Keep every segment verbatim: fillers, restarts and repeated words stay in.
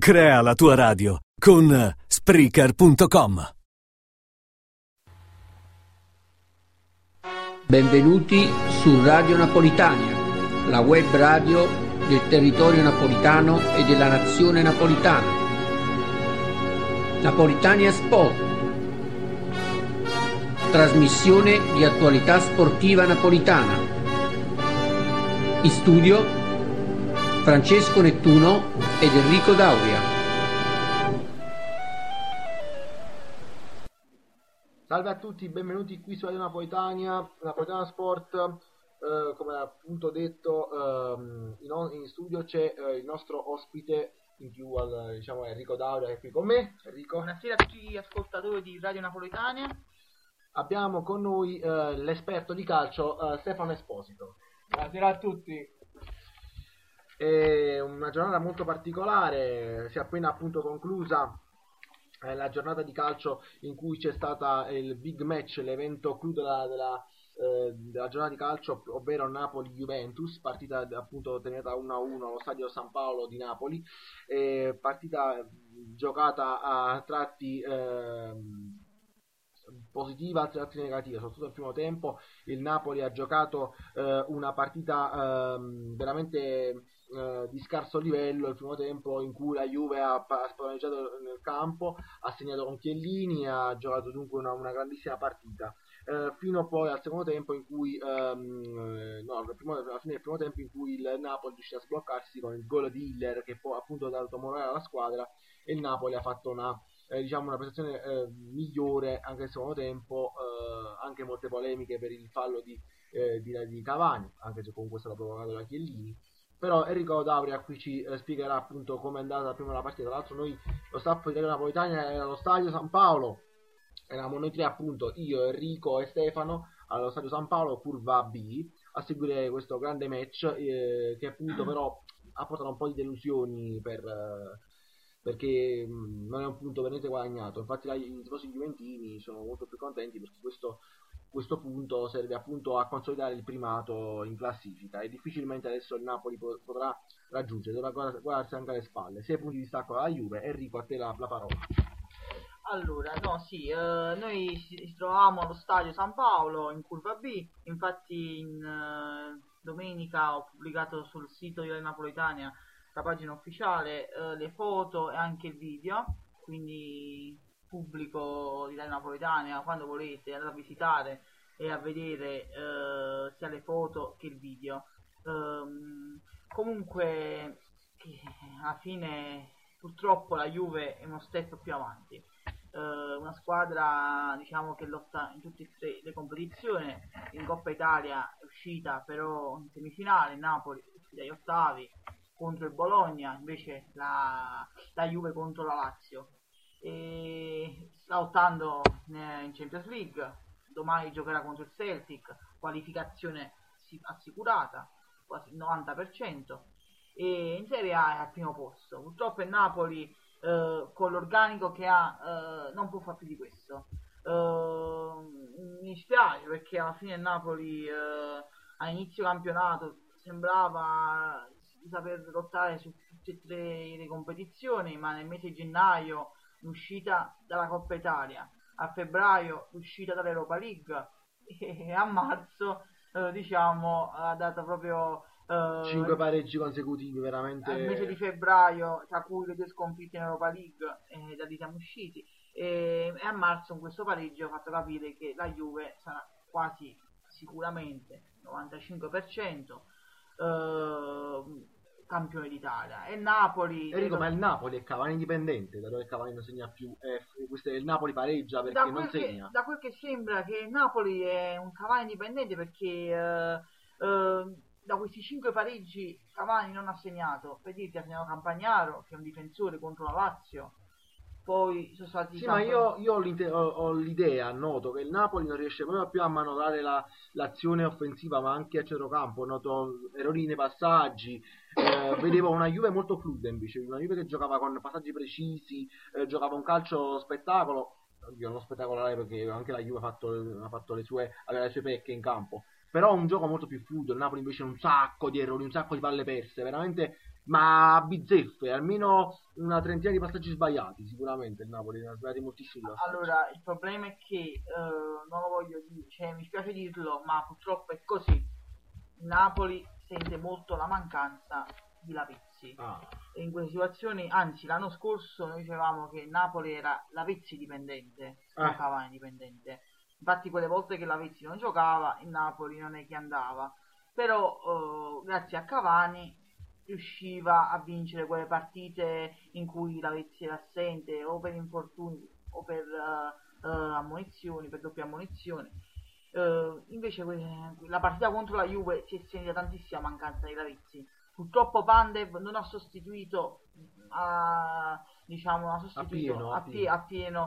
Crea la tua radio con Spreaker punto com. Benvenuti su Radio Napolitania, la web radio del territorio napolitano e della nazione napolitana. Napolitania Sport, trasmissione di attualità sportiva napolitana. In studio Francesco Nettuno ed Enrico Dauria. Salve a tutti, benvenuti qui su Radio Napolitania, Napolitana Sport. Eh, come appunto detto, ehm, in, in studio c'è eh, il nostro ospite in più, al, diciamo, Enrico Dauria, che è qui con me. Enrico. Buonasera a tutti gli ascoltatori di Radio Napolitania. Abbiamo con noi eh, l'esperto di calcio eh, Stefano Esposito. Buonasera a tutti. È una giornata molto particolare, si è appena appunto conclusa eh, la giornata di calcio in cui c'è stata il big match, l'evento clou della, della, eh, della giornata di calcio, ovvero Napoli-Juventus, partita appunto terminata uno a uno allo stadio San Paolo di Napoli, eh, partita giocata a tratti eh, positiva, a tratti negativa, soprattutto nel primo tempo. Il Napoli ha giocato eh, una partita eh, veramente Uh, di scarso livello il primo tempo, in cui la Juve ha, ha spaventato nel campo, ha segnato con Chiellini, ha giocato dunque una, una grandissima partita, uh, fino poi al secondo tempo in cui um, no, al primo, alla fine del primo tempo in cui il Napoli riuscì a sbloccarsi con il gol di Hiller, che poi appunto ha dato morale alla squadra, e il Napoli ha fatto una eh, diciamo una prestazione eh, migliore anche nel secondo tempo, eh, anche molte polemiche per il fallo di, eh, di, di Cavani, anche se comunque è stato provocato da Chiellini. Però Enrico Dauria qui ci eh, spiegherà appunto come è andata prima la partita. Tra l'altro noi, lo staff di Radio Napolitania, era allo stadio San Paolo, eravamo noi tre appunto, io, Enrico e Stefano, allo stadio San Paolo, curva B, a seguire questo grande match eh, che appunto però ha portato un po' di delusioni per, eh, perché mh, non è un punto per niente guadagnato. Infatti i tifosi juventini sono molto più contenti perché questo questo punto serve appunto a consolidare il primato in classifica e difficilmente adesso il Napoli potrà raggiungere, dovrà guardarsi anche alle spalle. sei punti di distacco dalla Juve. Enrico, a te la, la parola. Allora, no, sì, eh, noi ci trovavamo allo stadio San Paolo in curva B, infatti in eh, domenica ho pubblicato sul sito di Radio Napolitania, la pagina ufficiale, eh, le foto e anche il video, quindi pubblico di Radio Napolitania, quando volete andate a visitare e a vedere eh, sia le foto che il video. Um, comunque alla fine purtroppo la Juve è uno step più avanti, uh, una squadra diciamo che lotta in tutte le, le competizioni. In Coppa Italia è uscita però in semifinale, Napoli è uscita agli ottavi contro il Bologna, invece la, la Juve contro la Lazio. E sta lottando in Champions League, domani giocherà contro il Celtic, qualificazione assicurata quasi il novanta per cento, e in Serie A è al primo posto. Purtroppo il Napoli eh, con l'organico che ha eh, non può fare più di questo. Eh, mi dispiace perché alla fine il Napoli eh, a inizio campionato sembrava di saper lottare su tutte e tre le competizioni, ma nel mese di gennaio l'uscita dalla Coppa Italia, a febbraio l'uscita dall'Europa League e a marzo eh, diciamo ha dato proprio eh, cinque pareggi consecutivi veramente. Al mese di febbraio, tra cui le due sconfitte in Europa League, e da lì siamo usciti, e, e a marzo con questo pareggio ha fatto capire che la Juve sarà quasi sicuramente novantacinque per cento eh, campione d'Italia. E Napoli Enrico, ma il Napoli è Cavani dipendente, da dove Cavani non segna più, eh, questo è il Napoli pareggia perché da non quel segna. Che, da quel che sembra che il Napoli è un Cavani dipendente perché eh, eh, da questi cinque pareggi Cavani non ha segnato. Per dirti, ha segnato Campagnaro, che è un difensore, contro la Lazio. Poi sono stati sì, ma io, io ho, ho, ho l'idea, noto che il Napoli non riesce proprio più a manovrare la, l'azione offensiva, ma anche a centrocampo. Noto errori nei passaggi, eh, vedevo una Juve molto fluida invece, una Juve che giocava con passaggi precisi, eh, giocava un calcio spettacolo. Oddio, non spettacolare perché anche la Juve ha fatto, ha fatto le sue, aveva le sue pecche in campo, però un gioco molto più fluido. Il Napoli invece un sacco di errori, un sacco di palle perse, veramente ma a bizzeffe, almeno una trentina di passaggi sbagliati, sicuramente il Napoli ne ha sbagliati moltissimi. Allora, il problema è che, eh, non lo voglio dire, cioè mi spiace dirlo, ma purtroppo è così. Il Napoli sente molto la mancanza di Lavezzi. Ah. E in queste situazioni, anzi l'anno scorso noi dicevamo che il Napoli era Lavezzi dipendente, non Eh. Cavani dipendente. Infatti quelle volte che Lavezzi non giocava, il Napoli non è che andava. Però eh, grazie a Cavani riusciva a vincere quelle partite in cui Lavezzi era assente o per infortuni o per uh, uh, ammonizioni, per doppia ammonizione. Uh, invece que- la partita contro la Juve si è sentita tantissima mancanza di Lavezzi. Purtroppo Pandev non ha sostituito a, diciamo, ha sostituito A pieno, a, a pie- pieno. a pieno,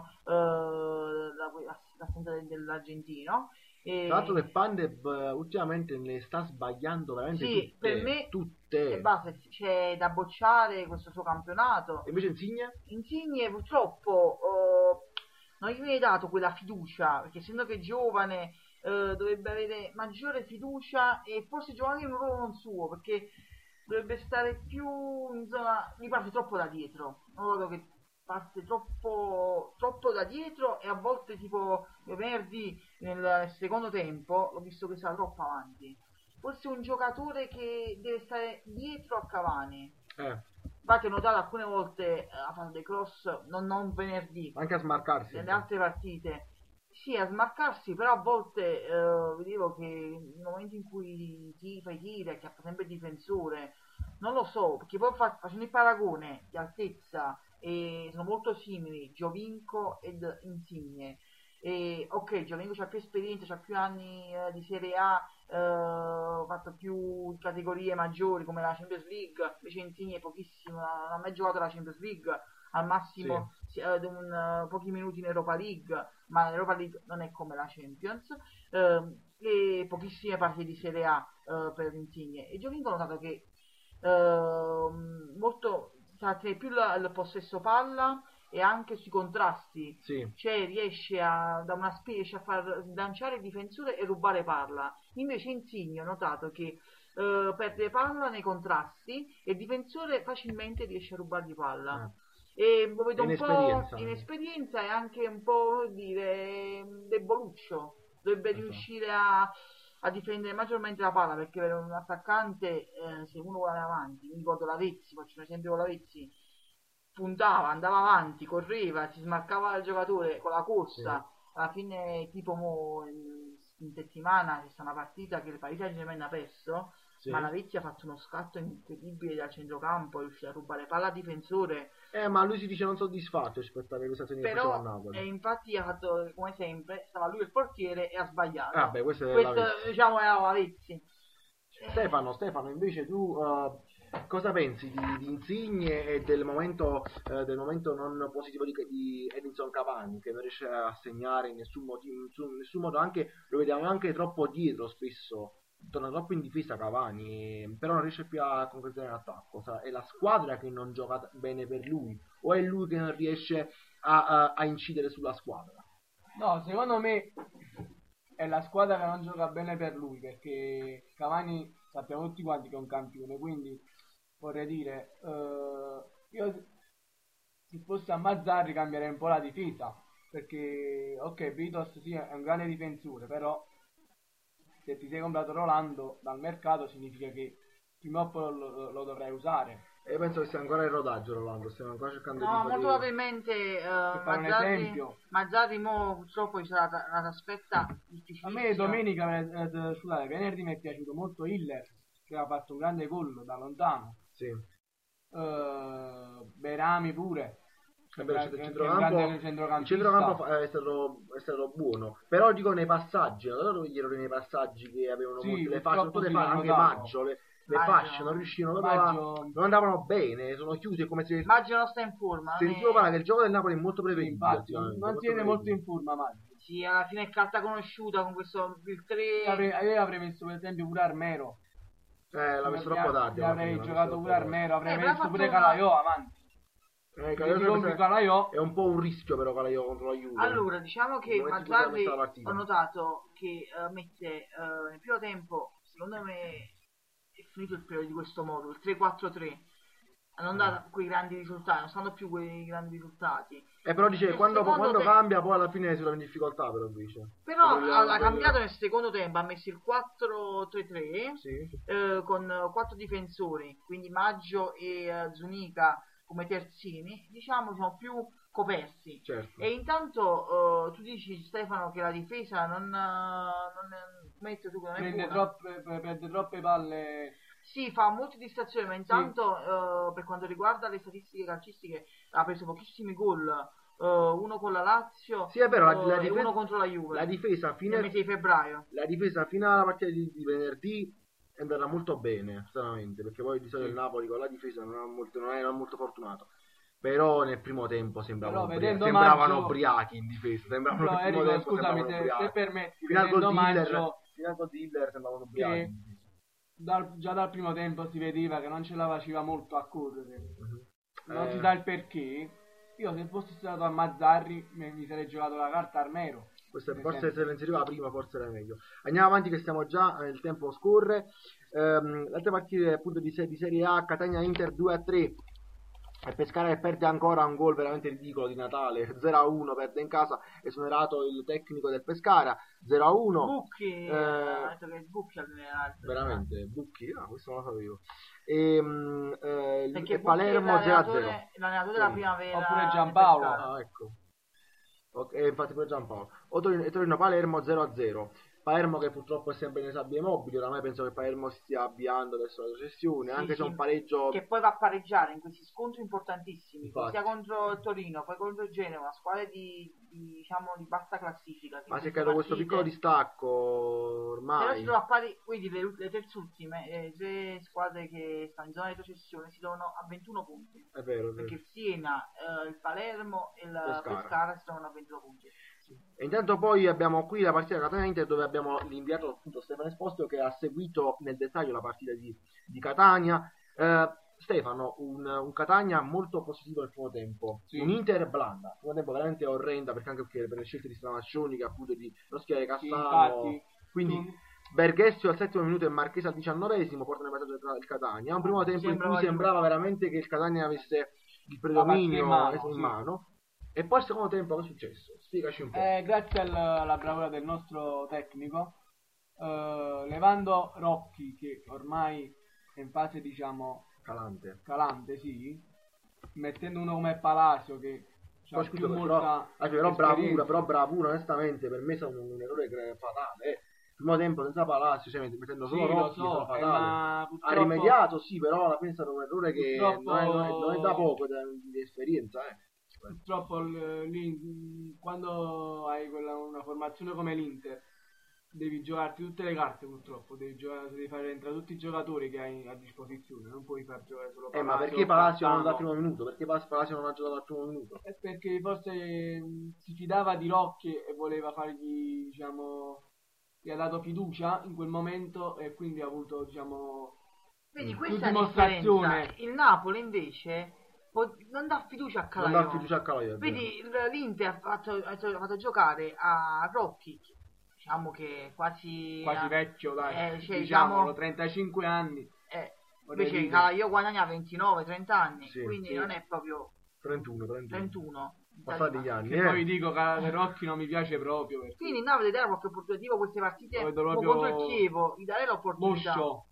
uh, la- l'assenza del- dell'argentino. E Tra l'altro che Pandev eh, ultimamente ne sta sbagliando veramente sì, tutte, per me tutte. e basta, c'è da bocciare questo suo campionato. E invece Insigne? Insigne purtroppo eh, non gli viene dato quella fiducia, perché essendo che è giovane eh, dovrebbe avere maggiore fiducia e forse giocare in un ruolo non suo, perché dovrebbe stare più in zona, mi parte troppo da dietro, non vedo che parte troppo troppo da dietro e a volte tipo venerdì nel secondo tempo l'ho visto che stava troppo avanti. Forse un giocatore che deve stare dietro a Cavani. Eh, Infatti ho notato alcune volte eh, ha fatto dei cross, non, non venerdì, anche a smarcarsi. nelle altre partite. Sì, a smarcarsi, però a volte eh, vedevo che nei momenti in cui ti fai tiri, che fa sempre il difensore, non lo so, perché poi fa- facendo il paragone di altezza e sono molto simili Giovinco ed Insigne. E, ok, Giovinco ha più esperienza, ha più anni eh, di Serie A, eh, ha fatto più categorie maggiori come la Champions League, invece Insigne pochissimo, non ha mai giocato la Champions League, al massimo sì, eh, un, uh, pochi minuti in Europa League, ma l'Europa League non è come la Champions, eh, e pochissime partite di Serie A eh, per Insigne. E Giovinco ho notato che eh, molto sa tenere più la- il possesso palla e anche sui contrasti, Sì. cioè riesce a da una spia riesce a far sganciare il difensore e rubare palla. Invece Insigne ho notato che eh, perde palla nei contrasti e il difensore facilmente riesce a rubargli palla. E lo vedo un po' Inesperienza. inesperienza e anche un po' come dire deboluccio. Dovrebbe Esatto. riuscire a, a difendere maggiormente la palla, perché per un attaccante eh, se uno vuole avanti, mi ricordo Lavezzi, faccio un esempio con Lavezzi, puntava, andava avanti, correva, si smarcava il giocatore con la corsa. Alla fine tipo mo, in, in settimana c'è stata una partita che il Paris Saint-Germain ha perso, Sì. ma Lavezzi ha fatto uno scatto incredibile dal centrocampo, è riuscito a rubare palla al difensore. Eh, ma lui si dice non soddisfatto rispetto alle prestazioni che faceva a Però Napoli. eh, infatti ha fatto come sempre, stava lui il portiere e ha sbagliato. Ah, beh, questo è Questo Lavezzi. diciamo era Lavezzi. Stefano, Stefano, invece tu eh, cosa pensi di, di Insigne e del momento, eh, del momento non positivo di, di Edinson Cavani, che non riesce a segnare in nessun, motivo, in nessun, in nessun modo, anche lo vediamo anche troppo dietro spesso, torna troppo in difesa Cavani, però non riesce più a concretizzare l'attacco. Sa- È la squadra che non gioca bene per lui o è lui che non riesce a, a- a incidere sulla squadra? No, secondo me è la squadra che non gioca bene per lui, perché Cavani sappiamo tutti quanti che è un campione, quindi vorrei dire, eh, io se fossi a Mazzarri cambierei un po' la difesa, perché ok, Vitos sì è un grande difensore, però se ti sei comprato Rolando dal mercato significa che prima o poi lo, lo, lo dovrai usare. E penso che sia ancora in rodaggio Rolando, stiamo ancora cercando No, di... molto di- probabilmente eh, fare un Mazzarri, esempio. Mazzarri mo purtroppo ci sarà la, la aspetta A difficilissima. me domenica, eh, eh, scusate, venerdì mi è piaciuto molto Hiller, che ha fatto un grande gol da lontano. Sì. Eh, Berami pure. Eh beh, il Che è un centrocampo, grande il centrocampista. centrocampo fa- è stato, è stato buono, però dico nei passaggi, allora gli errori nei passaggi che avevano Sì, molte le fasce, purtroppo tutte le sì, fasce, l'ho anche notato. Maggio, le, le Maggio. fasce non riuscivano proprio a- Maggio- non andavano bene, sono chiuse come se Maggio non sta in forma. non è- sentivo parlare che il gioco del Napoli è molto Sì, prevedibile. infatti, ultimamente, non tiene prevedibile. molto in forma Maggio. Sì, alla fine è carta conosciuta con questo il tre. Io avrei, io avrei messo per esempio pure Armero. Eh, l'ha messo Io troppo tardi. alla avrei fine, l'ha giocato messo pure troppo tardi. Armero, avrei Eh, però ha messo fatto pure una- Calaiò avanti. Eh, Se Calaiò ti rompi Calaiò, è un po' un rischio però Calaiò contro la Juve. Allora, diciamo che Nel momento in cui Mazzarri si è messa la partita. ho notato che eh, mette eh, nel primo tempo, secondo me è finito il periodo di questo modo, il tre quattro tre, non dà quei grandi risultati, non stanno più quei grandi risultati. Eh, però dice Nel quando, quando te- cambia poi alla fine si trova in difficoltà, però dice. Però Quello- ha, ha quello- cambiato nel secondo tempo, ha messo il quattro tre tre Sì. eh, con eh, quattro difensori, quindi Maggio e eh, Zunica come terzini, diciamo sono più coperti. Certo. E intanto eh, tu dici Stefano che la difesa non, eh, non è, mette tu che non è Prende buona. troppe, perde troppe palle. Sì, fa molte distrazioni, ma intanto eh, per quanto riguarda le statistiche calcistiche ha preso pochissimi gol, eh, uno con la Lazio Sì, è vero, la, eh, la e difesa, uno contro la Juve la difesa fino nel mese di febbraio. la difesa fino alla partita di, di venerdì è andata molto bene, stranamente, perché poi di solito Sì. il Napoli con la difesa non, ha molto, non, è, non è molto fortunato. Però nel primo tempo sembravano, Però ubria- vedendo sembravano Maggio- ubriachi in difesa. Sembravano No, nel primo Enrico, tempo scusami, sembravano se, se ubriachi. permetti, Fino al gol vedendo di Hiller, Maggio, fino al gol di Hiller sembravano ubriachi. che in difesa. dal- già dal primo tempo si vedeva che non ce la faceva molto a correre. Mhm. Non Eh, si sa il perché. Io se fossi stato a Mazzarri mi, mi sarei giocato la carta Armero. Questo è- Nel forse senso- se lo inseriva prima forse era meglio. Andiamo avanti che stiamo già, eh, il tempo scorre. Ehm, le altre partite appunto di, se- di Serie A, Catania Inter due a tre. E Pescara che perde ancora un gol veramente ridicolo di Natale, zero a uno, perde in casa, esonerato il tecnico del Pescara, zero a uno. Bucchi, Eh, ha detto che Bucchi allenava. Veramente, Bucchi, ah, questo non lo sapevo. E, mm, eh, Perché e Palermo Bucchi è zero a zero. l'allenatore, l'allenatore della Sì. primavera. Oppure del Giampaolo. Pescara. Ah, ecco. Ok, e infatti pure Giampaolo. O Torino, e Torino Palermo zero a zero. Palermo che purtroppo è sempre nei sabbie mobili, oramai penso che Palermo si stia avviando verso la recessione, Sì, anche sì, se un pareggio... Che poi va a pareggiare in questi scontri importantissimi, Infatti. sia contro il Torino, poi contro il Genova, squadre di, di, diciamo di bassa classifica. che Ma in si è queste creato questo partite- piccolo distacco Però ormai. si trova a pari, quindi le, le terzultime, le tre squadre che stanno in zona di retrocessione si trovano a ventuno punti. È vero, è vero. Perché il Siena, eh, il Palermo e il Pescara. Pescara si trovano a ventuno punti. E intanto poi abbiamo qui la partita Catania Inter dove abbiamo l'inviato appunto Stefano Esposito che ha seguito nel dettaglio la partita di, di Catania. Eh, Stefano, un, un Catania molto positivo nel primo tempo, Sì. un Inter blanda, il primo tempo veramente orrenda perché anche perché per le scelte di Stramaccioni che appunto di non schierare Sì, Cassano, infatti, quindi tu- Berghessio al settimo minuto e Marchese al diciannovesimo portano in vantaggio il Catania, un primo tempo in Sembrava cui sembrava veramente che il Catania avesse il La partita in predominio mano, in sì. mano. E poi il secondo tempo che è successo? Spiegaci un po'. Eh, grazie al- alla bravura del nostro tecnico, eh, levando Rocchi, che ormai è in fase diciamo Calante. calante, sì, mettendo uno come Palacio che ha Poi, più scusa, molta però, anche però esperienza. bravura, però bravura onestamente per me è stato un, un errore cre- fatale. Eh. Il primo tempo senza Palacio, cioè mettendo solo Sì, lo Rocchi, è so, stato eh, fatale. ma Ha purtroppo- rimediato, sì, però alla fine è stato un errore che non è, Purtroppo- non è- non è da poco da- di esperienza. Eh. Purtroppo l- lì, quando hai quella, una formazione come l'Inter devi giocarti tutte le carte, purtroppo devi, giocare, devi fare entrare tutti i giocatori che hai a disposizione, non puoi far giocare solo Eh, Palacio. ma perché Palacio non dal Cassano. primo minuto? Perché Pas- Palacio non ha giocato dal primo minuto? È perché forse mh, si fidava di Rocchi e voleva fargli, diciamo, gli ha dato fiducia in quel momento e quindi ha avuto, diciamo, Vedi, Mm. questa Più è la dimostrazione. differenza. Il Napoli invece po- non dà fiducia a Non Calaiò. dà fiducia a Calaiò. è vero. Vedi, l- l'Inter ha fatto, ha fatto giocare a Rocchi, diciamo che quasi... quasi a- vecchio, dai, eh, cioè, diciamo, diciamo- trentacinque anni. eh, Vorrei invece dire. Calaiò guadagna ventinove trenta anni, Sì, quindi sì. non è proprio trentuno, trentuno. trentuno. Passati gli anni. Che eh. poi dico che Rocchi non mi piace proprio perché Quindi il Napoli deve dare qualche opportunità, tipo queste partite Lo vedo come proprio contro il Chievo, gli dare l'opportunità Moscio.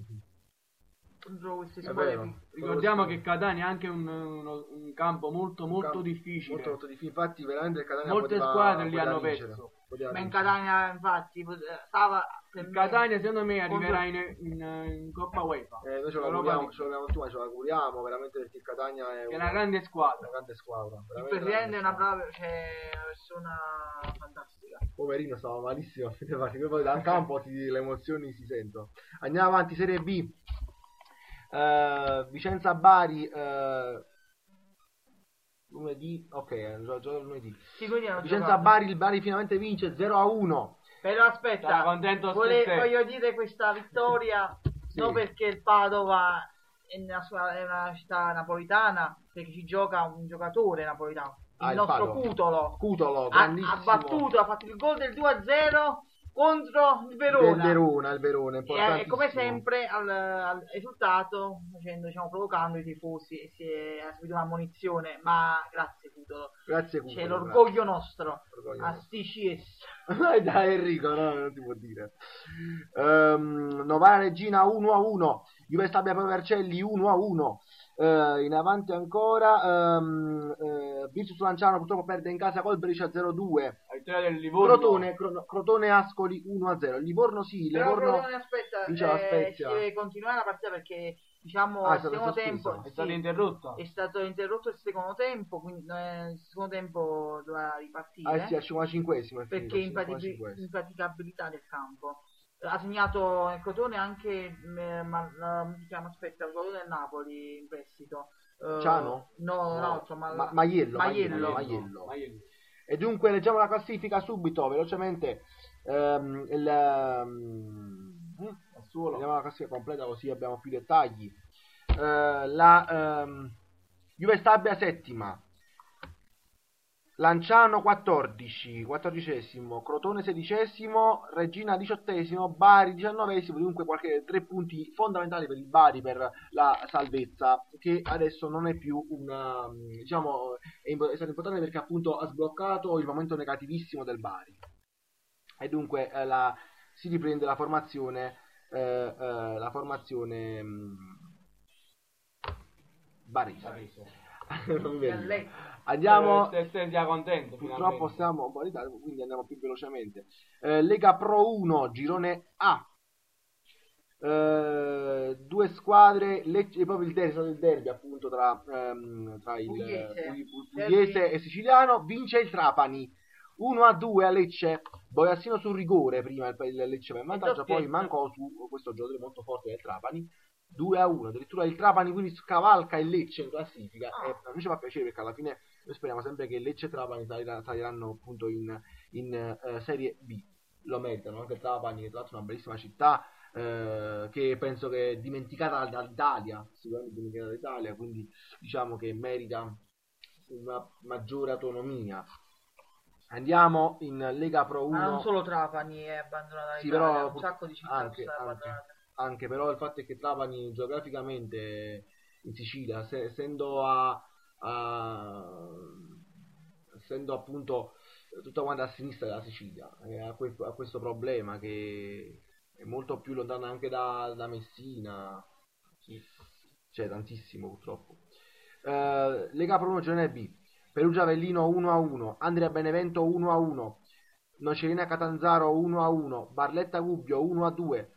contro queste È squadre vero. qui. Ricordiamo che Catania è anche un, uno- un campo molto molto campo difficile. Molto, molto difficile. Infatti, veramente il Catania Molte poteva- squadre li poteva hanno vincere. perso. Poteva Ma in vincere. Catania infatti pot- stava per Il me- Catania secondo me contro- arriverà in, in, in Coppa UEFA. Eh, noi ce Europa l'auguriamo, League. ce l'auguriamo tutti, ma ce l'auguriamo veramente perché il Catania è, È una grande squadra. una grande squadra. il veramente presidente è una grande brava, cioè una persona fantastica. squadra. Poverino, stava malissimo a fine partita, poi dal campo ti- le emozioni si sentono. Andiamo avanti, Serie B. Eh, Vicenza Bari. Eh, lunedì, ok, gio- gioca lunedì. Sì, quindi hanno Vicenza giocato. Bari, il Bari finalmente vince zero a uno. Però aspetta, Sarà contento vole- Stefano. voglio dire questa vittoria Sì. non perché il Padova è una, sua- è una città napolitana, perché ci gioca un giocatore napolitano, il Ah, il nostro Padova. Cutolo. Cutolo, Ha, grandissimo. ha battuto, ha fatto il gol del due a zero contro il Verona. Del Verona, il Verona, E, importantissimo. e come sempre al, al risultato, facendo, diciamo, provocando i tifosi, si è ha subito una ammonizione, ma grazie Cutolo. Grazie C'è Cutolo, l'orgoglio nostro. Orgoglio A nostro. sti C S. Dai, dai Enrico, no, non si può dire. Ehm, Novara Regina uno a uno, Juve Stabia Pro Vercelli uno a uno. Eh, in avanti ancora ehm, eh, Virtus Lanciano purtroppo perde in casa col Brescia zero a due. La vittoria del Livorno. Crotone, Cro- Crotone Ascoli uno a zero. Livorno sì, Però Livorno Crotone, aspetta, vince la eh, Spezia. si deve continuare la partita perché, diciamo, Ah, è il stato secondo sospeso. tempo È stato sì, interrotto. è stato interrotto il secondo tempo, quindi eh, il secondo tempo doveva ripartire Ah sì, al cinquantacinquesimo è perché finito, al impraticabil- cinquantacinquesimo. impraticabilità del campo. Ha segnato il Crotone anche, eh, ma, la- come si chiama, aspetta, il gol del Napoli in prestito. Eh, Ciano? No, No. no, insomma, Ma- la- Maiello, Maiello. Maiello. Maiello. E dunque leggiamo la classifica subito, velocemente. Ehm, il, ehm, Solo. vediamo la classifica completa così abbiamo più dettagli. Eh, la ehm, Juve Stabia settima, Lanciano quattordici, quattordicesimo, Crotone sedicesimo, Regina diciottesimo, Bari diciannovesimo, dunque qualche tre punti fondamentali per il Bari per la salvezza, che adesso non è più una, diciamo, è, imp- è stato importante perché appunto ha sbloccato il momento negativissimo del Bari. E dunque eh, la, si riprende la formazione, eh, eh, la formazione mh, barese. Non mi viene. Lei- Andiamo. Se se sia contento. Purtroppo finalmente. siamo un po' in ritardo, quindi andiamo più velocemente. Eh, Lega Pro uno, girone A. Eh, due squadre, Lecce, proprio il derby, il derby appunto tra, ehm, tra il Pugliese. Pugli- Pugliese e Siciliano. Vince il Trapani uno a due a Lecce. Boiassino sul rigore prima il, il Lecce va in vantaggio, poi doppietta. mancò su questo giocatore molto forte del Trapani. due a uno, addirittura il Trapani quindi scavalca il Lecce in classifica. Ah. E a noi ci fa piacere perché alla fine noi speriamo sempre che Lecce e Trapani salira- saliranno appunto in, in eh, Serie B. Lo meritano anche Trapani, che tra l'altro è una bellissima città, eh, che penso che è dimenticata dall'Italia, sicuramente dimenticata dall'Italia, quindi diciamo che merita una maggiore autonomia. Andiamo in Lega Pro uno. Ma non solo Trapani è abbandonata Sì, l'Italia, però un sacco di città anche, sono anche, abbandonate. anche però il fatto è che Trapani geograficamente in Sicilia, se- essendo a, a- essendo appunto tutta quanta a sinistra della Sicilia, eh, ha, que- ha questo problema che è molto più lontana anche da, da Messina, sì, c'è tantissimo purtroppo. Eh, Lega Pro uno girone B, Perugia Avellino uno a uno, Andria Benevento uno a uno, Nocerina Catanzaro uno a uno, Barletta Gubbio uno a due,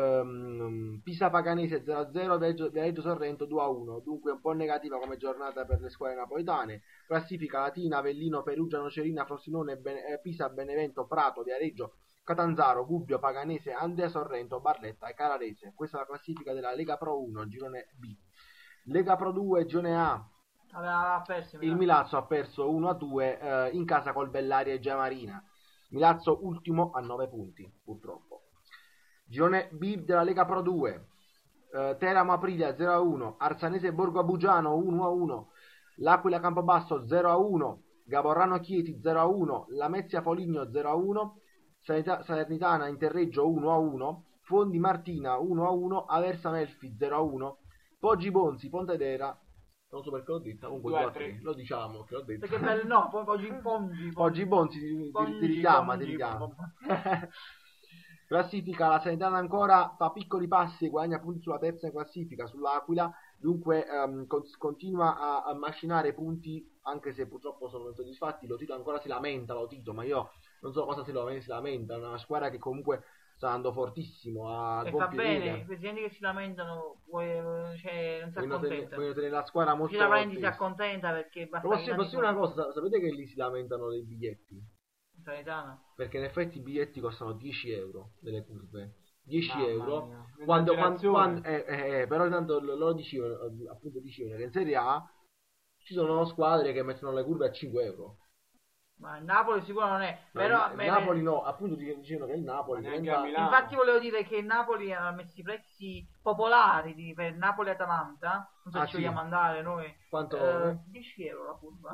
ehm, Pisa Paganese zero a zero, Viareggio, Viareggio Sorrento due a uno. Dunque un po' negativa come giornata per le squadre napoletane. Classifica Latina, Avellino, Perugia, Nocerina, Frosinone, Bene- eh, Pisa, Benevento, Prato, Viareggio, Catanzaro, Gubbio, Paganese, Andria, Sorrento, Barletta e Cararese. Questa è la classifica della Lega Pro uno, girone B. Lega Pro due, girone A. Aveva perso Il Milazzo ha perso uno a due eh, in casa col Bellaria e Giamarina. Milazzo ultimo a nove punti, purtroppo. Girone B della Lega Pro due. Eh, Teramo Aprilia zero a uno, Arsanese Borgo Abugiano uno a uno, L'Aquila Campobasso zero a uno, Gaborrano Chieti zero a uno, Lamezia Foligno zero a uno, Sanita- Salernitana Interreggio uno a uno, Fondi Martina uno a uno, Aversa Melfi zero a uno, Poggi Bonzi Pontedera, non so perché l'ho detto, comunque due a due a tre. tre, lo diciamo che l'ho detto. Perché bello, no, poi oggi Pongi, Oggi Bonzi ti, ti, Pongi, ti richiama, ti Pongi, richiama. Pongi. Classifica, la Salernitana ancora fa piccoli passi, guadagna punti sulla terza in classifica, sull'Aquila, dunque ehm, con- continua a, a macinare punti, anche se purtroppo sono insoddisfatti. Lo Tito ancora si lamenta, lo Tito, ma io non so cosa si, lo- si lamenta, è una squadra che comunque sta andando fortissimo, a E buon fa bene, i piede. presidenti che si lamentano, vuoi- cioè, non si Vogliono tenere, accontentano. vogliono tenere la squadra molto Chi la prendi si tesa. accontenta perché basta Posso, che posso dire una cosa, sapete che lì si lamentano dei biglietti? Salernitana. Perché in effetti i biglietti costano dieci euro delle curve. dieci Mamma euro. mia, Quando, quando, esagerazione. quando- eh, eh, eh, però intanto l- loro dicevano, eh, appunto dicevano che in Serie A ci sono squadre che mettono le curve a cinque euro. Ma il Napoli sicuro non è. Ma Però il me- Napoli no, appunto dic- dicevano che il Napoli Ma neanche diventa- a Milano. Infatti volevo dire che il Napoli ha messo i prezzi popolari di, per Napoli-Atalanta. Non so Ah, se ci sì. vogliamo andare noi. Quanto? Eh, dieci euro la curva.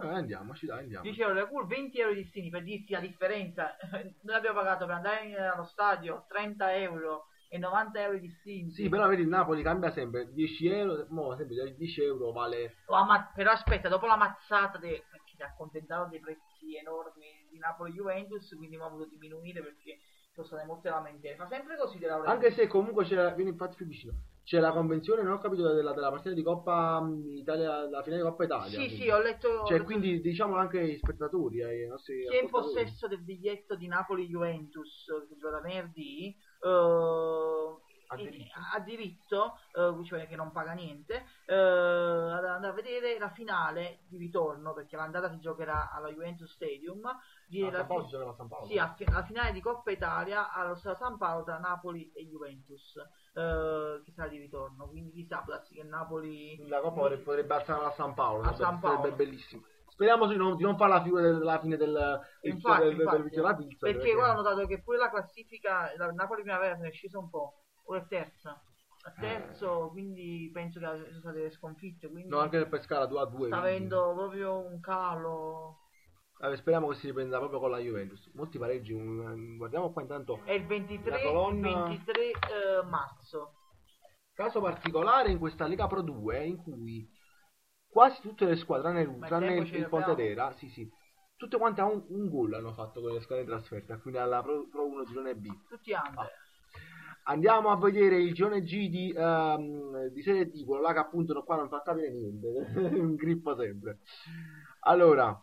Eh, andiamoci, dai, andiamo. dieci euro la curva, venti euro di destini, per dirti la differenza. Noi abbiamo pagato per andare in- allo stadio trenta euro e novanta euro di destini. Sì, però vedi il Napoli cambia sempre, dieci euro, mo sempre dieci euro vale... Oh, ma- però aspetta, dopo la mazzata de- perché ti accontentavo dei prezzi enormi di Napoli-Juventus, quindi mi ho voluto diminuire perché sono state molte lamentele. Fa sempre così della Anche se comunque c'è, vieni infatti più vicino, c'è la convenzione, non ho capito, della, della partita di Coppa mh, Italia, la finale di Coppa Italia. Sì, quindi. sì, ho letto... ho Cioè, letto- quindi diciamo anche gli spettatori, eh, i nostri chi è in ascoltatori. possesso del biglietto di Napoli-Juventus che gioca venerdì eh, Ha e- diritto. ha diritto, eh, cioè che non paga niente, eh, ad andare a vedere la finale di ritorno, perché l'andata si giocherà alla Juventus Stadium di Ah, la San Paolo fi- si gioca a San Paolo. sì, a fi- la finale di Coppa Italia allo Stadio San Paolo tra Napoli e Juventus, eh, che sarà di ritorno, quindi chissà, può darsi che Napoli La Coppa potrebbe, potrebbe alzare a San Paolo, A sarebbe, San Paolo. sarebbe bellissimo. Speriamo di non, di non fare la figura della fine del, del, infatti, del, del, infatti, del, della pizza. perché guarda, ho notato che pure la classifica, la Napoli primavera se ne è scesa un po', ora è terza, è terzo, quindi penso che sono state sconfitte, quindi No, anche per pescare due a due. sta quindi. avendo proprio un calo. Vabbè, speriamo che si riprenda proprio con la Juventus. Molti pareggi, un- guardiamo qua intanto. È il ventitré, La colonna- ventitré eh, marzo. Caso particolare in questa Lega Pro due in cui quasi tutte le squadre, tranne, Ma il tranne tempo il, ce il l'abbiamo? Pontedera, sì sì, tutte quante a un, un gol hanno fatto con le squadre in trasferta, quindi alla Pro, Pro uno girone B. Tutti under. Andiamo a vedere il girone G di, ehm, di Serie D, quello là che appunto no, qua non fa capire niente, un grippo sempre. Allora,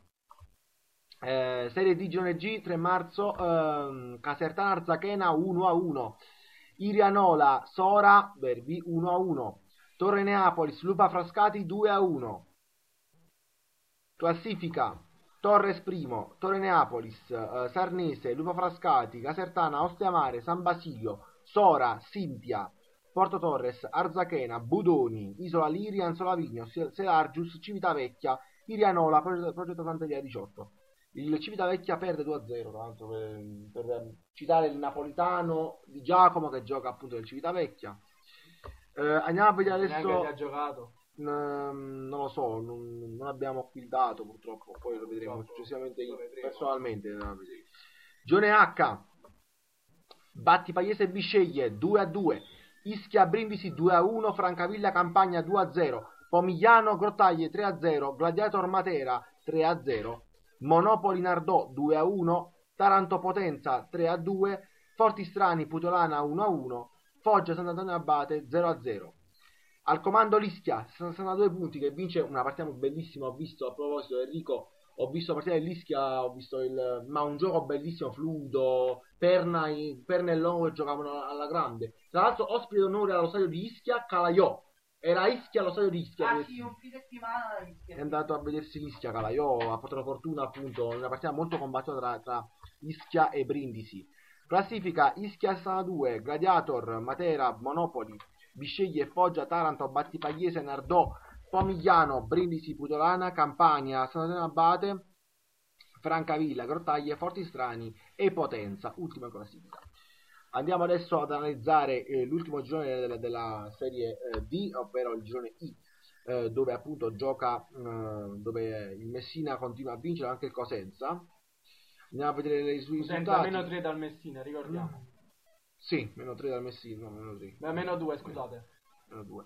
eh, Serie D girone G, tre marzo, ehm, Casertana Arzachena uno a uno, Irianola Sora Verbi uno a uno, Torre Neapolis Lupa Frascati due a uno. Classifica: Torres primo, Torre Neapolis, eh, Sarnese, Lupa Frascati, Casertana, Ostia Mare, San Basilio, Sora, Sintia, Porto Torres, Arzachena, Budoni, Isola Liria, Ansolavigno, Selargius, Civitavecchia, Irianola, Progetto, Progetto Santeria diciotto. Il Civitavecchia perde due a zero, tra l'altro, per, per citare il napolitano di Giacomo che gioca appunto nel Civitavecchia. Eh, andiamo a vedere Neanche adesso. che ha giocato. Ehm, non lo so, non, non abbiamo qui il dato purtroppo, poi lo vedremo Purtroppo, successivamente lo vedremo. personalmente. andiamo a vedere. Gione H, Battipaiese Bisceglie due a due, Ischia Brindisi due a uno, Francavilla Campagna due a zero, Pomigliano Grottaglie tre a zero, Gladiator Matera tre a zero, Monopoli Nardò due a uno, Taranto Potenza tre a due, Fortistrani Putolana uno a uno, Foggia Sant'Antonio Abate zero a zero. Al comando l'Ischia, sessantadue punti, che vince una partita bellissima. Ho visto, a proposito Enrico, ho visto la partita dell'Ischia, ho visto il, ma un gioco bellissimo, fluido, Perna, Perna e Longo che giocavano alla grande. Tra l'altro ospite d'onore allo stadio di Ischia, Calaiò. Era Ischia allo stadio di Ischia. Ah sì, un fine settimana È andato a vedersi l'Ischia, Calaiò, ha fatto la fortuna appunto in una partita molto combattuta tra, tra Ischia e Brindisi. Classifica: Ischia sessantadue, Gladiator, Matera, Monopoli, Bisceglie, Foggia, Taranto, Battipagliese, Nardò, Pomigliano, Brindisi, Putolana, Campania, Sant'Antonio Abate, Francavilla, Grottaglie, Fortistrani e Potenza, ultima classifica. Andiamo adesso ad analizzare eh, l'ultimo girone della, della serie eh, D, ovvero il girone I, eh, dove appunto gioca, eh, dove il Messina continua a vincere, anche il Cosenza. Andiamo a vedere i sui Senza risultati. meno tre dal Messina, ricordiamo. Sì, meno tre dal Messina, no, meno tre. Beh, meno due, scusate. Meno due.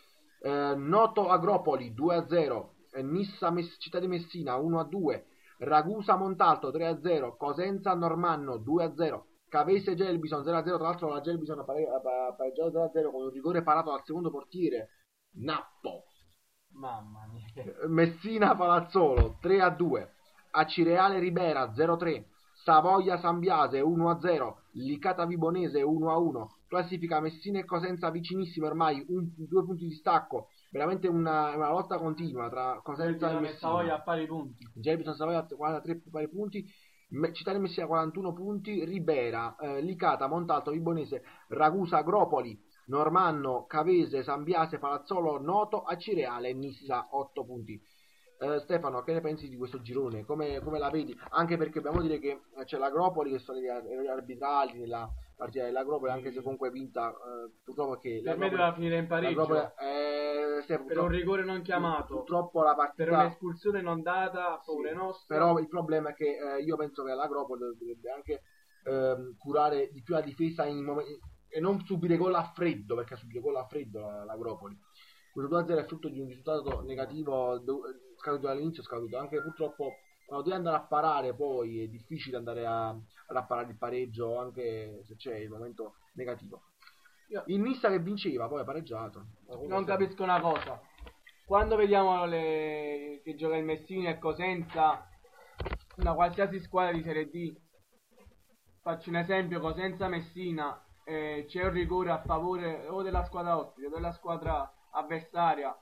Eh, Noto Agropoli due a zero, eh, Nissa Mess- Città di Messina uno a due, Ragusa Montalto tre a zero, Cosenza Normanno due a zero, Cavese Gelbison zero a zero. Tra l'altro la Gelbison ha pare- ha pareggiato zero a zero con un rigore parato dal secondo portiere Nappo. Mamma mia. Eh, Messina Palazzolo tre a due, Acireale Ribera zero a tre, Savoia Sambiase uno a zero, Licata Vibonese uno a uno. Classifica: Messina e Cosenza vicinissime ormai, un, due punti di stacco, veramente una, una lotta continua tra Cosenza e Messina. Savoia a pari punti. Gelbison Savoia quarantatré pari punti, Me- Città di Messina quarantuno punti, Ribera, eh, Licata, Montalto, Vibonese, Ragusa, Agropoli, Normanno, Cavese, Sambiase, Palazzolo, Noto, Acireale e Nissa otto punti. Eh, Stefano, che ne pensi di questo girone? Come, come la vedi? Anche perché dobbiamo dire che c'è l'Agropoli, che sono gli ar- errori arbitrali nella partita dell'Agropoli, anche se comunque vinta eh, purtroppo che per me doveva finire in pareggio eh, se, per un rigore non chiamato, purtroppo la partita, per un'espulsione non data a favore sì, nostro. Però il problema è che eh, io penso che l'Agropoli dovrebbe anche ehm, curare di più la difesa in momenti, e non subire gol a freddo, perché ha subito gol a freddo l'Agropoli. Questo due a zero è frutto di un risultato negativo scaduto all'inizio, scaduto anche purtroppo quando devi andare a parare, poi è difficile andare a, ad apparare il pareggio anche se c'è il momento negativo. Il Nissa che vinceva poi ha pareggiato. Non capisco una cosa, quando vediamo le... che gioca il Messina e Cosenza, una qualsiasi squadra di Serie D, faccio un esempio, Cosenza Messina, eh, c'è un rigore a favore o della squadra ospite o della squadra avversaria,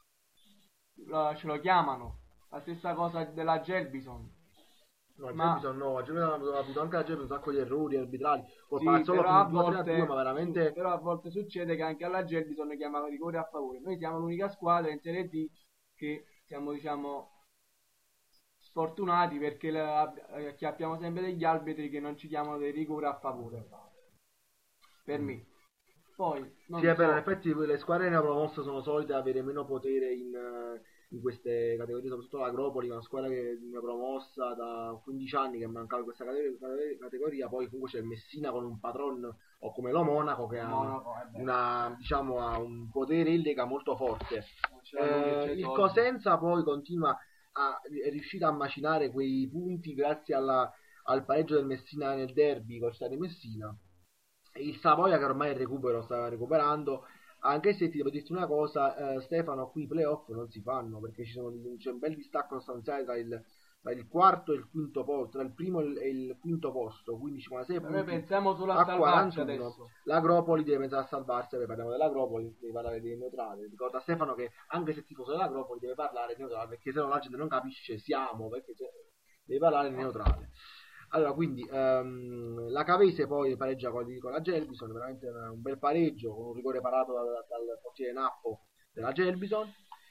lo, ce lo chiamano. La stessa cosa della Gelbison. No, la ma... Gelbison no, la Gelbison ha avuto anche la Gelbison un sacco di errori arbitrali, sì, solo però, a due, volte, tre, ma veramente... però a volte succede che anche alla Gelbison chiamano rigore a favore. Noi siamo l'unica squadra in Serie D che siamo, diciamo, sfortunati perché la, eh, chiappiamo sempre degli arbitri che non ci chiamano dei rigori a favore. Per mm. me. Poi, non sì, è so. vero, in effetti le squadre neopromosse sono solite avere meno potere in, in queste categorie, soprattutto l'Agropoli, una squadra che è promossa da quindici anni che mancava in questa categoria, poi comunque c'è il Messina con un patron o come lo Monaco che Monaco, ha, una, diciamo, ha un potere in lega molto forte. Eh, il soldi. Cosenza poi continua a, è riuscito a macinare quei punti grazie alla, al pareggio del Messina nel derby col Stadio Messina. Il Savoia che ormai il recupero sta recuperando, anche se ti devo dirti una cosa, eh, Stefano, qui i playoff non si fanno perché ci sono, c'è un bel distacco sostanziale tra il, tra il quarto e il quinto posto, tra il primo e il quinto posto, quindi cinquantasei punti. Noi pensiamo solo a, a salvarci quarantuno. adesso. L'Agropoli deve pensare a salvarsi, perché parliamo dell'Agropoli, deve parlare dei neutrali. Ricorda Stefano che anche se è tifoso dell'Agropoli deve parlare di neutrale, perché se no la gente non capisce siamo, perché deve parlare di neutrale. Allora, quindi um, la Cavese poi pareggia con, con la Gelbison, veramente un bel pareggio, con un rigore parato dal, dal portiere Nappo della Gelbison.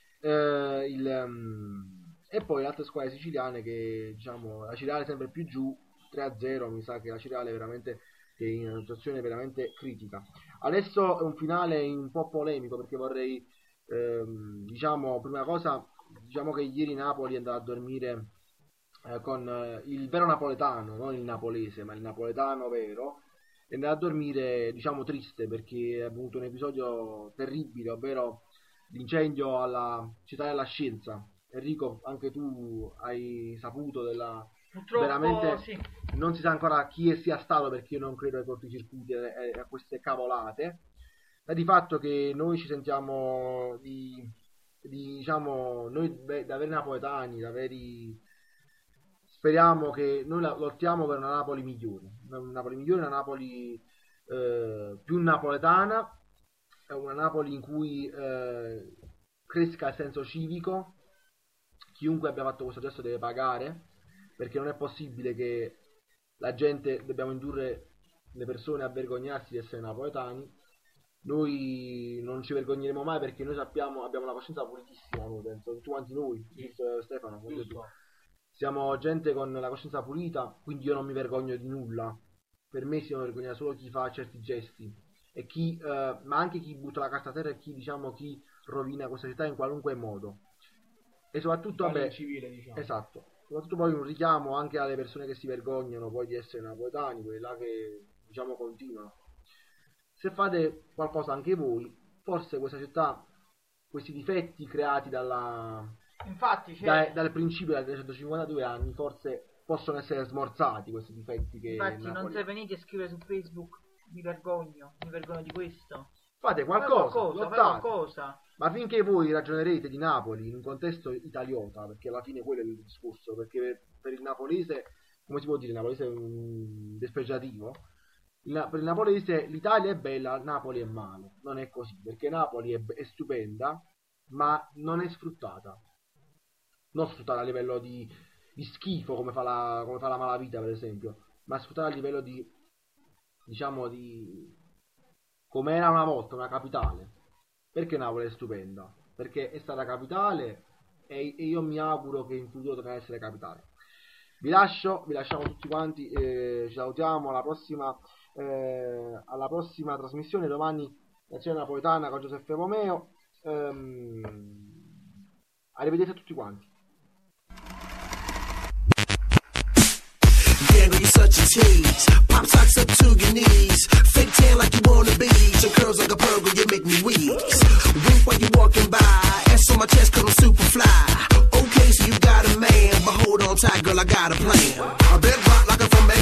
Eh, il, um, e poi le altre squadre siciliane che, diciamo, la Cireale sempre più giù, tre a zero, mi sa che la Cireale è veramente è in una situazione veramente critica. Adesso è un finale un po' polemico, perché vorrei, ehm, diciamo, prima cosa, diciamo che ieri Napoli è andato a dormire Eh, con eh, il vero napoletano, non il napolese, ma il napoletano vero, è andato a dormire, diciamo, triste perché è avuto un episodio terribile, ovvero l'incendio alla Città della Scienza. Enrico, anche tu hai saputo della... Purtroppo veramente sì. Non si sa ancora chi sia stato, perché io non credo ai cortocircuiti e a queste cavolate. Ma di fatto che noi ci sentiamo di, di diciamo, noi beh, da veri napoletani, da veri... Speriamo che noi lottiamo per una Napoli migliore, una Napoli migliore, una Napoli eh, più napoletana, una Napoli in cui eh, cresca il senso civico. Chiunque abbia fatto questo gesto deve pagare, perché non è possibile che la gente, dobbiamo indurre le persone a vergognarsi di essere napoletani. Noi non ci vergogneremo mai, perché noi sappiamo, abbiamo una coscienza pulitissima, noi penso, tutti quanti noi, giusto Stefano? Giusto. Siamo gente con la coscienza pulita, quindi io non mi vergogno di nulla. Per me si deve vergognare solo chi fa certi gesti, e chi, eh, ma anche chi butta la carta a terra e chi, diciamo, chi rovina questa città in qualunque modo. E soprattutto, vabbè, civile, diciamo. Esatto. Soprattutto poi un richiamo anche alle persone che si vergognano poi di essere napoletani, quelli là che, diciamo, continuano. Se fate qualcosa anche voi, forse questa città, questi difetti creati dalla... Infatti, Da, dal principio dai trecentocinquantadue anni forse possono essere smorzati questi difetti che infatti Napoli... non sei veniti a scrivere su Facebook mi vergogno, mi vergogno di questo. Fate qualcosa, fai qualcosa, lottate. fai qualcosa. Ma finché voi ragionerete di Napoli in un contesto italiota, perché alla fine quello è il discorso, perché per, per il napolese, come si può dire, il napolese è un dispregiativo, il, per il napolese l'Italia è bella, Napoli è male. Non è così, perché Napoli è, è stupenda, ma non è sfruttata. Non sfruttata a livello di, di schifo come fa, la, come fa la malavita, per esempio, ma sfruttata a livello di, diciamo, di come era una volta una capitale. Perché Napoli è stupenda? Perché è stata capitale e, e io mi auguro che in futuro tornerà a essere capitale. Vi lascio, vi lasciamo tutti quanti, eh, ci salutiamo alla prossima, eh, alla prossima trasmissione domani, Nazione Napoletana con Giuseppe Romeo. Um, arrivederci a tutti quanti. Damn, you're such a tease. Pop socks up to your knees. Fake tan like you wanna be. Some curls like a pearl, girl, you make me wheeze. Wink while you walking by. S on my chest, cause I'm super fly. Okay, so you got a man, but hold on tight, girl, I got a plan. I bet rock like I'm from